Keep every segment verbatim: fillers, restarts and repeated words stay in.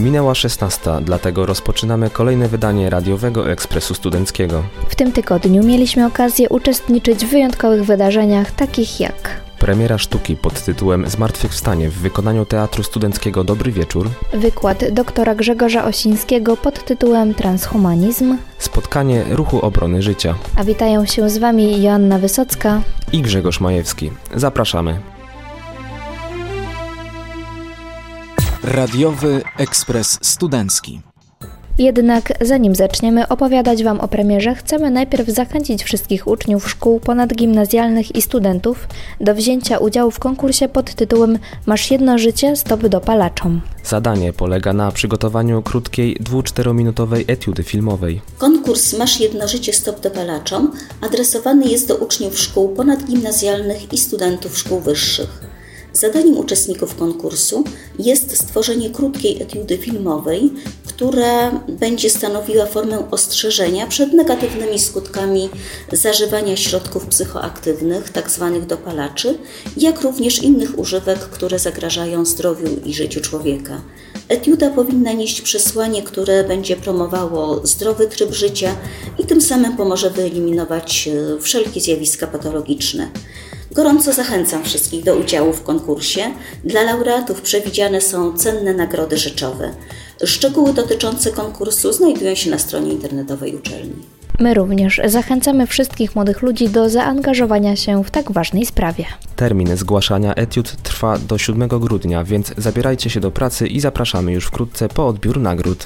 Minęła szesnasta, dlatego rozpoczynamy kolejne wydanie Radiowego Ekspresu Studenckiego. W tym tygodniu mieliśmy okazję uczestniczyć w wyjątkowych wydarzeniach, takich jak premiera sztuki pod tytułem Zmartwychwstanie w wykonaniu Teatru Studenckiego Dobry Wieczór, wykład doktora Grzegorza Osińskiego pod tytułem Transhumanizm, spotkanie Ruchu Obrony Życia. A witają się z Wami Joanna Wysocka i Grzegorz Majewski. Zapraszamy. Radiowy Ekspres Studencki. Jednak zanim zaczniemy opowiadać Wam o premierze, chcemy najpierw zachęcić wszystkich uczniów szkół ponadgimnazjalnych i studentów do wzięcia udziału w konkursie pod tytułem Masz jedno życie, stop dopalaczom. Zadanie polega na przygotowaniu krótkiej, dwu-czterominutowej etiudy filmowej. Konkurs Masz jedno życie, stop dopalaczom adresowany jest do uczniów szkół ponadgimnazjalnych i studentów szkół wyższych. Zadaniem uczestników konkursu jest stworzenie krótkiej etiudy filmowej, która będzie stanowiła formę ostrzeżenia przed negatywnymi skutkami zażywania środków psychoaktywnych, tzw. dopalaczy, jak również innych używek, które zagrażają zdrowiu i życiu człowieka. Etiuda powinna nieść przesłanie, które będzie promowało zdrowy tryb życia i tym samym pomoże wyeliminować wszelkie zjawiska patologiczne. Gorąco zachęcam wszystkich do udziału w konkursie. Dla laureatów przewidziane są cenne nagrody rzeczowe. Szczegóły dotyczące konkursu znajdują się na stronie internetowej uczelni. My również zachęcamy wszystkich młodych ludzi do zaangażowania się w tak ważnej sprawie. Termin zgłaszania etiud trwa do siódmego grudnia, więc zabierajcie się do pracy i zapraszamy już wkrótce po odbiór nagród.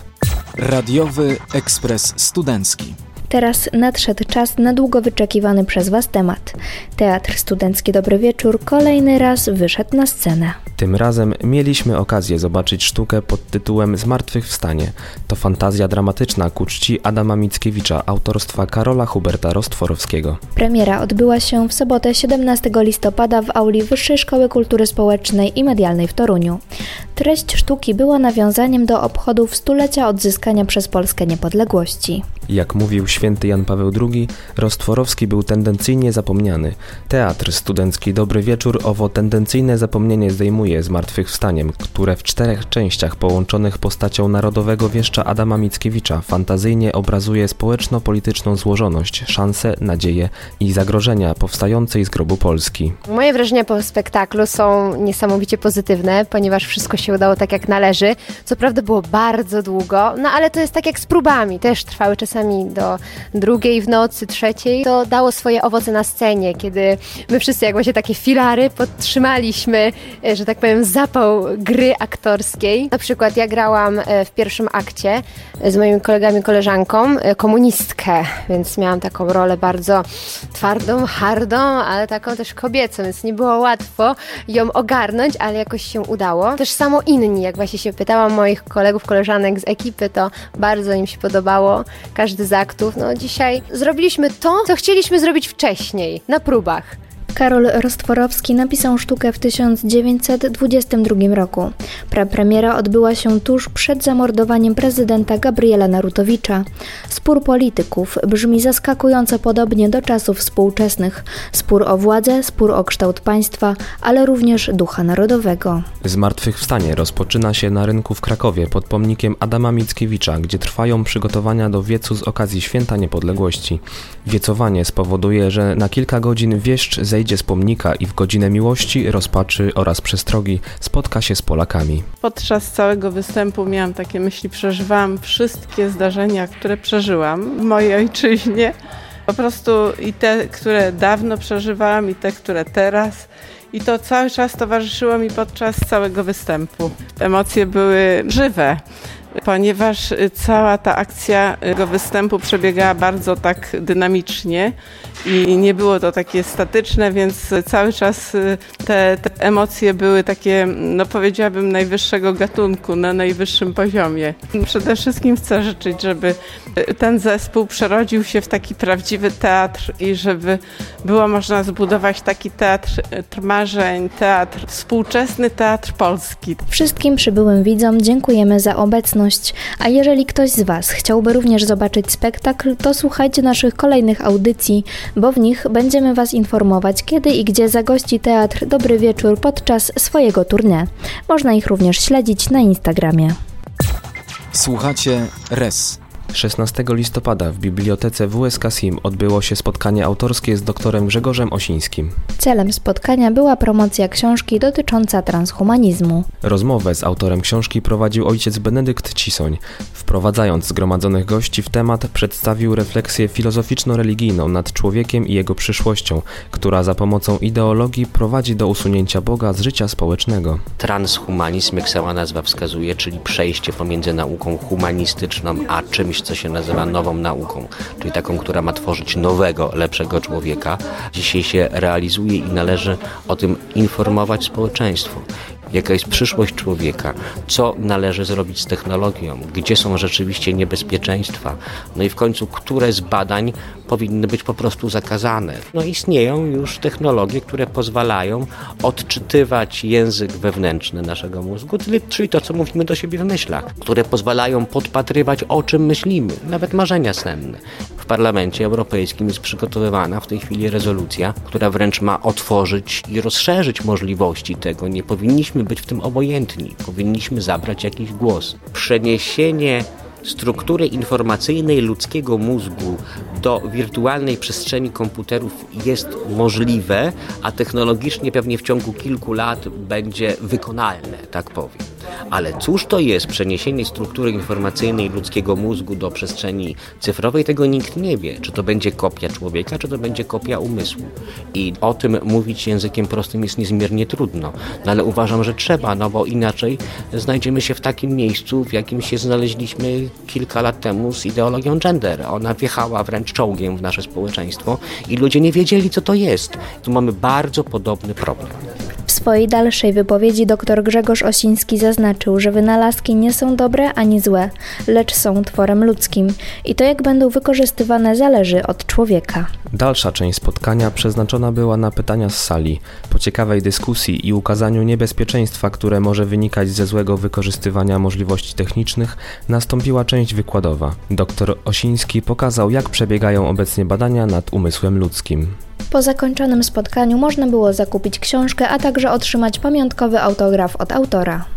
Radiowy Ekspres Studencki. Teraz nadszedł czas na długo wyczekiwany przez Was temat. Teatr Studencki Dobry Wieczór kolejny raz wyszedł na scenę. Tym razem mieliśmy okazję zobaczyć sztukę pod tytułem Zmartwychwstanie. To fantazja dramatyczna ku czci Adama Mickiewicza, autorstwa Karola Huberta Rostworowskiego. Premiera odbyła się w sobotę siedemnastego listopada w auli Wyższej Szkoły Kultury Społecznej i Medialnej w Toruniu. Treść sztuki była nawiązaniem do obchodów stulecia odzyskania przez Polskę niepodległości. Jak mówił święty Jan Paweł drugi, Rostworowski był tendencyjnie zapomniany. Teatr Studencki Dobry Wieczór owo tendencyjne zapomnienie zdejmuje zmartwychwstaniem, które w czterech częściach połączonych postacią narodowego wieszcza Adama Mickiewicza fantazyjnie obrazuje społeczno-polityczną złożoność, szanse, nadzieje i zagrożenia powstającej z grobu Polski. Moje wrażenia po spektaklu są niesamowicie pozytywne, ponieważ wszystko się udało tak jak należy. Co prawda było bardzo długo, no ale to jest tak jak z próbami, też trwały czasami do drugiej w nocy, trzeciej. To dało swoje owoce na scenie, kiedy my wszyscy jak właśnie takie filary podtrzymaliśmy, że tak powiem, zapał gry aktorskiej. Na przykład ja grałam w pierwszym akcie z moimi kolegami i koleżanką komunistkę, więc miałam taką rolę bardzo twardą, hardą, ale taką też kobiecą, więc nie było łatwo ją ogarnąć, ale jakoś się udało. Też samo inni, jak właśnie się pytałam moich kolegów, koleżanek z ekipy, to bardzo im się podobało. Każdy z aktów. No dzisiaj zrobiliśmy to, co chcieliśmy zrobić wcześniej, na próbach. Karol Rostworowski napisał sztukę w tysiąc dziewięćset dwudziestym drugim roku. Prapremiera odbyła się tuż przed zamordowaniem prezydenta Gabriela Narutowicza. Spór polityków brzmi zaskakująco podobnie do czasów współczesnych. Spór o władzę, spór o kształt państwa, ale również ducha narodowego. Zmartwychwstanie rozpoczyna się na rynku w Krakowie pod pomnikiem Adama Mickiewicza, gdzie trwają przygotowania do wiecu z okazji Święta Niepodległości. Wiecowanie spowoduje, że na kilka godzin wieszcz zejdzie z pomnika i w godzinę miłości, rozpaczy oraz przestrogi spotka się z Polakami. Podczas całego występu miałam takie myśli, przeżywałam wszystkie zdarzenia, które przeżyłam w mojej ojczyźnie. Po prostu i te, które dawno przeżywałam, i te, które teraz. I to cały czas towarzyszyło mi podczas całego występu. Emocje były żywe, ponieważ cała ta akcja tego występu przebiegała bardzo tak dynamicznie i nie było to takie statyczne, więc cały czas te, te emocje były takie, no powiedziałabym, najwyższego gatunku, na najwyższym poziomie. Przede wszystkim chcę życzyć, żeby ten zespół przerodził się w taki prawdziwy teatr i żeby było można zbudować taki teatr marzeń, teatr, współczesny teatr polski. Wszystkim przybyłym widzom dziękujemy za obecność, a jeżeli ktoś z Was chciałby również zobaczyć spektakl, to słuchajcie naszych kolejnych audycji, bo w nich będziemy Was informować, kiedy i gdzie zagości Teatr Dobry Wieczór podczas swojego tournée. Można ich również śledzić na Instagramie. Słuchacie R E S. szesnastego listopada w bibliotece W S K S I M odbyło się spotkanie autorskie z doktorem Grzegorzem Osińskim. Celem spotkania była promocja książki dotycząca transhumanizmu. Rozmowę z autorem książki prowadził ojciec Benedykt Cisoń. Wprowadzając zgromadzonych gości w temat, przedstawił refleksję filozoficzno-religijną nad człowiekiem i jego przyszłością, która za pomocą ideologii prowadzi do usunięcia Boga z życia społecznego. Transhumanizm, jak sama nazwa wskazuje, czyli przejście pomiędzy nauką humanistyczną a czymś, co się nazywa nową nauką, czyli taką, która ma tworzyć nowego, lepszego człowieka, dzisiaj się realizuje i należy o tym informować społeczeństwo. Jaka jest przyszłość człowieka, co należy zrobić z technologią, gdzie są rzeczywiście niebezpieczeństwa, no i w końcu, które z badań powinny być po prostu zakazane. No istnieją już technologie, które pozwalają odczytywać język wewnętrzny naszego mózgu, czyli to, co mówimy do siebie w myślach, które pozwalają podpatrywać, o czym myślimy, nawet marzenia senne. W Parlamencie Europejskim jest przygotowywana w tej chwili rezolucja, która wręcz ma otworzyć i rozszerzyć możliwości tego. Nie powinniśmy być w tym obojętni, powinniśmy zabrać jakiś głos. Przeniesienie struktury informacyjnej ludzkiego mózgu do wirtualnej przestrzeni komputerów jest możliwe, a technologicznie pewnie w ciągu kilku lat będzie wykonalne, tak powiem. Ale cóż to jest przeniesienie struktury informacyjnej ludzkiego mózgu do przestrzeni cyfrowej? Tego nikt nie wie. Czy to będzie kopia człowieka, czy to będzie kopia umysłu. I o tym mówić językiem prostym jest niezmiernie trudno. No ale uważam, że trzeba, no bo inaczej znajdziemy się w takim miejscu, w jakim się znaleźliśmy kilka lat temu z ideologią gender. Ona wjechała wręcz czołgiem w nasze społeczeństwo i ludzie nie wiedzieli, co to jest. Tu mamy bardzo podobny problem. W swojej dalszej wypowiedzi dr Grzegorz Osiński zaznaczył, że wynalazki nie są dobre ani złe, lecz są tworem ludzkim i to, jak będą wykorzystywane, zależy od człowieka. Dalsza część spotkania przeznaczona była na pytania z sali. Po ciekawej dyskusji i ukazaniu niebezpieczeństwa, które może wynikać ze złego wykorzystywania możliwości technicznych, nastąpiła część wykładowa. Dr Osiński pokazał, jak przebiegają obecnie badania nad umysłem ludzkim. Po zakończonym spotkaniu można było zakupić książkę, a także otrzymać pamiątkowy autograf od autora.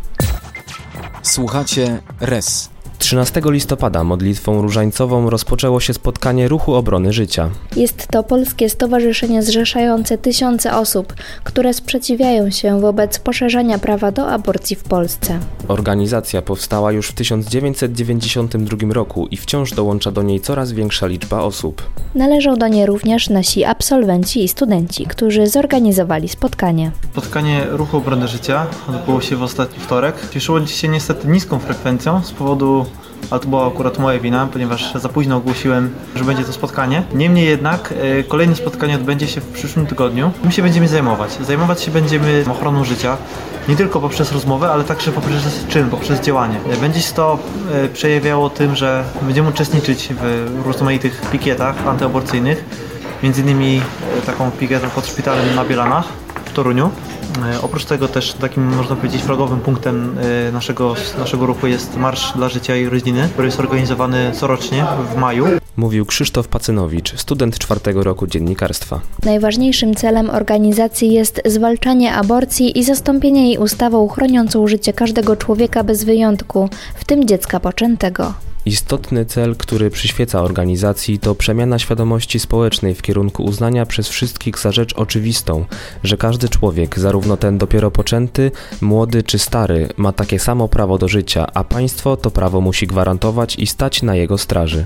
Słuchacie R E S. trzynastego listopada modlitwą różańcową rozpoczęło się spotkanie Ruchu Obrony Życia. Jest to polskie stowarzyszenie zrzeszające tysiące osób, które sprzeciwiają się wobec poszerzania prawa do aborcji w Polsce. Organizacja powstała już w tysiąc dziewięćset dziewięćdziesiątym drugim roku i wciąż dołącza do niej coraz większa liczba osób. Należą do niej również nasi absolwenci i studenci, którzy zorganizowali spotkanie. Spotkanie Ruchu Obrony Życia odbyło się w ostatni wtorek. Cieszyło się niestety niską frekwencją z powodu, ale to była akurat moja wina, ponieważ za późno ogłosiłem, że będzie to spotkanie. Niemniej jednak e, kolejne spotkanie odbędzie się w przyszłym tygodniu. My się będziemy zajmować. Zajmować się będziemy ochroną życia, nie tylko poprzez rozmowę, ale także poprzez czyn, poprzez działanie. Będzie się to e, przejawiało tym, że będziemy uczestniczyć w rozmaitych pikietach antyaborcyjnych, między innymi e, taką pikietą pod szpitalem na Bielanach w Toruniu. E, oprócz tego też takim, można powiedzieć, flagowym punktem e, naszego, naszego ruchu jest Marsz dla Życia i Rodziny, który jest organizowany corocznie w maju. Mówił Krzysztof Pacynowicz, student czwartego roku dziennikarstwa. Najważniejszym celem organizacji jest zwalczanie aborcji i zastąpienie jej ustawą chroniącą życie każdego człowieka bez wyjątku, w tym dziecka poczętego. Istotny cel, który przyświeca organizacji, to przemiana świadomości społecznej w kierunku uznania przez wszystkich za rzecz oczywistą, że każdy człowiek, zarówno ten dopiero poczęty, młody czy stary, ma takie samo prawo do życia, a państwo to prawo musi gwarantować i stać na jego straży.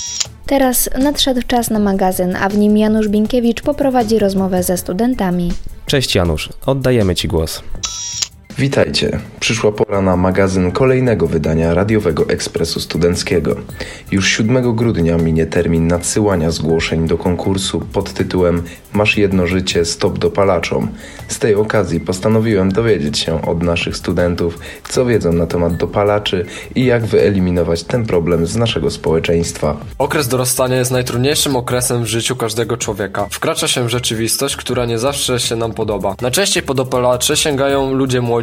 Teraz nadszedł czas na magazyn, a w nim Janusz Binkiewicz poprowadzi rozmowę ze studentami. Cześć Janusz, oddajemy Ci głos. Witajcie. Przyszła pora na magazyn kolejnego wydania Radiowego Ekspresu Studenckiego. Już siódmego grudnia minie termin nadsyłania zgłoszeń do konkursu pod tytułem Masz jedno życie, stop dopalaczom. Z tej okazji postanowiłem dowiedzieć się od naszych studentów, co wiedzą na temat dopalaczy i jak wyeliminować ten problem z naszego społeczeństwa. Okres dorastania jest najtrudniejszym okresem w życiu każdego człowieka. Wkracza się w rzeczywistość, która nie zawsze się nam podoba. Najczęściej po dopalacze sięgają ludzie młodzi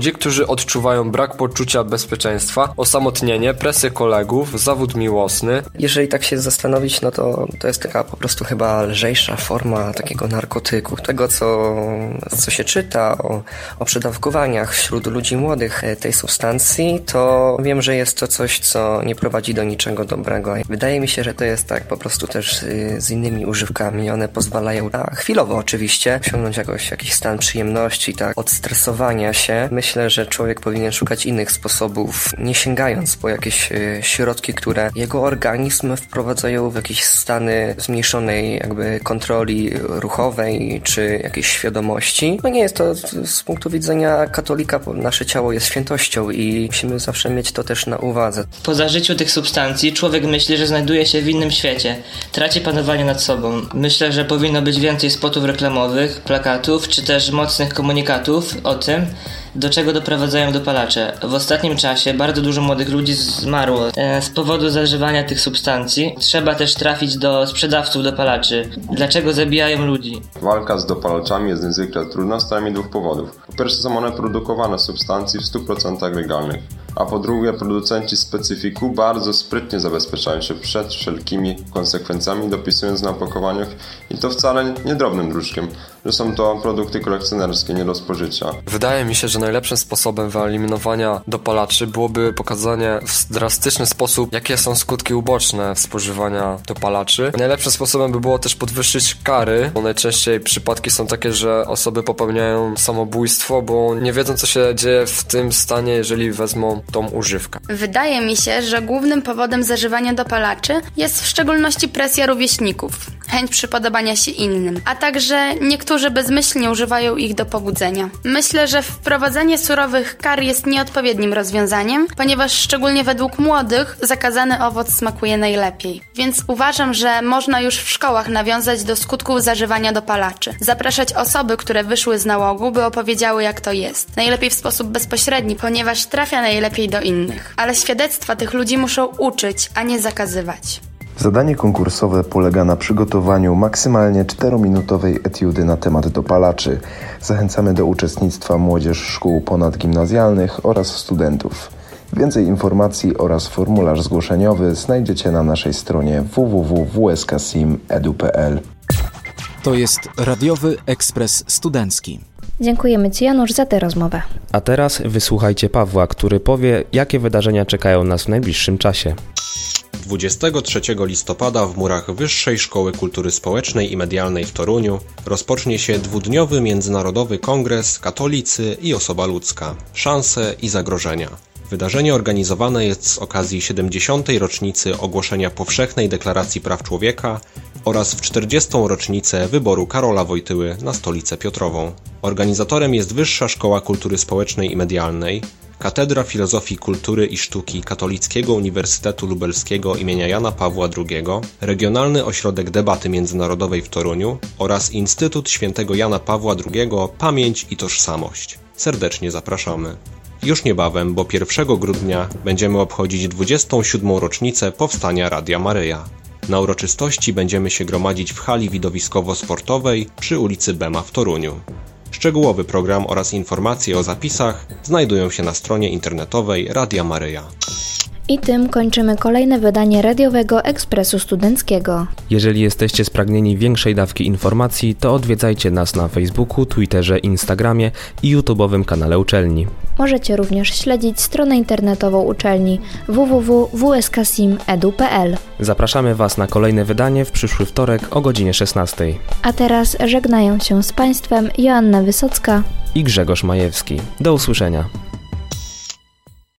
ludzi, którzy odczuwają brak poczucia bezpieczeństwa, osamotnienie, presję kolegów, zawód miłosny. Jeżeli tak się zastanowić, no to to jest taka po prostu chyba lżejsza forma takiego narkotyku. Tego, co, co się czyta o, o przedawkowaniach wśród ludzi młodych tej substancji, to wiem, że jest to coś, co nie prowadzi do niczego dobrego. Wydaje mi się, że to jest tak po prostu też z innymi używkami. One pozwalają na chwilowo oczywiście osiągnąć jakoś, jakiś stan przyjemności, tak, odstresowania się. Myślę, że człowiek powinien szukać innych sposobów, nie sięgając po jakieś środki, które jego organizm wprowadzają w jakieś stany zmniejszonej jakby kontroli ruchowej czy jakiejś świadomości. No nie jest to z punktu widzenia katolika, nasze ciało jest świętością i musimy zawsze mieć to też na uwadze. Po zażyciu tych substancji człowiek myśli, że znajduje się w innym świecie. Traci panowanie nad sobą. Myślę, że powinno być więcej spotów reklamowych, plakatów, czy też mocnych komunikatów o tym, do czego doprowadzają dopalacze. W ostatnim czasie bardzo dużo młodych ludzi zmarło e, z powodu zażywania tych substancji. Trzeba też trafić do sprzedawców dopalaczy. Dlaczego zabijają ludzi? Walka z dopalaczami jest niezwykle trudna z najmniej dwóch powodów. Po pierwsze, są one produkowane z substancji w stu procentach legalnych, a po drugie, producenci specyfiku bardzo sprytnie zabezpieczają się przed wszelkimi konsekwencjami, dopisując na opakowaniach, i to wcale nie drobnym druczkiem, że są to produkty kolekcjonerskie, nie do spożycia. Wydaje mi się, że najlepszym sposobem wyeliminowania dopalaczy byłoby pokazanie w drastyczny sposób, jakie są skutki uboczne spożywania dopalaczy. Najlepszym sposobem by było też podwyższyć kary, bo najczęściej przypadki są takie, że osoby popełniają samobójstwo, bo nie wiedzą, co się dzieje w tym stanie, jeżeli wezmą tą używkę. Wydaje mi się, że głównym powodem zażywania dopalaczy jest w szczególności presja rówieśników, chęć przypodobania się innym, a także niektórzy bezmyślnie używają ich do pobudzenia. Myślę, że wprowadzenie surowych kar jest nieodpowiednim rozwiązaniem, ponieważ szczególnie według młodych zakazany owoc smakuje najlepiej. Więc uważam, że można już w szkołach nawiązać do skutków zażywania dopalaczy. Zapraszać osoby, które wyszły z nałogu, by opowiedziały, jak to jest. Najlepiej w sposób bezpośredni, ponieważ trafia najlepiej do innych. Ale świadectwa tych ludzi muszą uczyć, a nie zakazywać. Zadanie konkursowe polega na przygotowaniu maksymalnie czterominutowej etiudy na temat dopalaczy. Zachęcamy do uczestnictwa młodzież szkół ponadgimnazjalnych oraz studentów. Więcej informacji oraz formularz zgłoszeniowy znajdziecie na naszej stronie w w w kropka w s k sim kropka e d u kropka p l. To jest Radiowy Ekspres Studencki. Dziękujemy Ci, Janusz, za tę rozmowę. A teraz wysłuchajcie Pawła, który powie, jakie wydarzenia czekają nas w najbliższym czasie. dwudziestego trzeciego listopada w murach Wyższej Szkoły Kultury Społecznej i Medialnej w Toruniu rozpocznie się dwudniowy Międzynarodowy Kongres Katolicy i Osoba Ludzka – Szanse i zagrożenia. Wydarzenie organizowane jest z okazji siedemdziesiątej rocznicy ogłoszenia Powszechnej Deklaracji Praw Człowieka oraz w czterdziestą rocznicę wyboru Karola Wojtyły na Stolicę Piotrową. Organizatorem jest Wyższa Szkoła Kultury Społecznej i Medialnej, Katedra Filozofii Kultury i Sztuki Katolickiego Uniwersytetu Lubelskiego im. Jana Pawła drugiego, Regionalny Ośrodek Debaty Międzynarodowej w Toruniu oraz Instytut Świętego Jana Pawła drugiego Pamięć i Tożsamość. Serdecznie zapraszamy. Już niebawem, bo pierwszego grudnia będziemy obchodzić dwudziestą siódmą rocznicę powstania Radia Maryja. Na uroczystości będziemy się gromadzić w hali widowiskowo-sportowej przy ulicy Bema w Toruniu. Szczegółowy program oraz informacje o zapisach znajdują się na stronie internetowej Radia Maryja. I tym kończymy kolejne wydanie Radiowego Ekspresu Studenckiego. Jeżeli jesteście spragnieni większej dawki informacji, to odwiedzajcie nas na Facebooku, Twitterze, Instagramie i YouTube'owym kanale uczelni. Możecie również śledzić stronę internetową uczelni w w w kropka w s k sim kropka e d u kropka p l. Zapraszamy Was na kolejne wydanie w przyszły wtorek o godzinie szesnastej. A teraz żegnają się z Państwem Joanna Wysocka i Grzegorz Majewski. Do usłyszenia.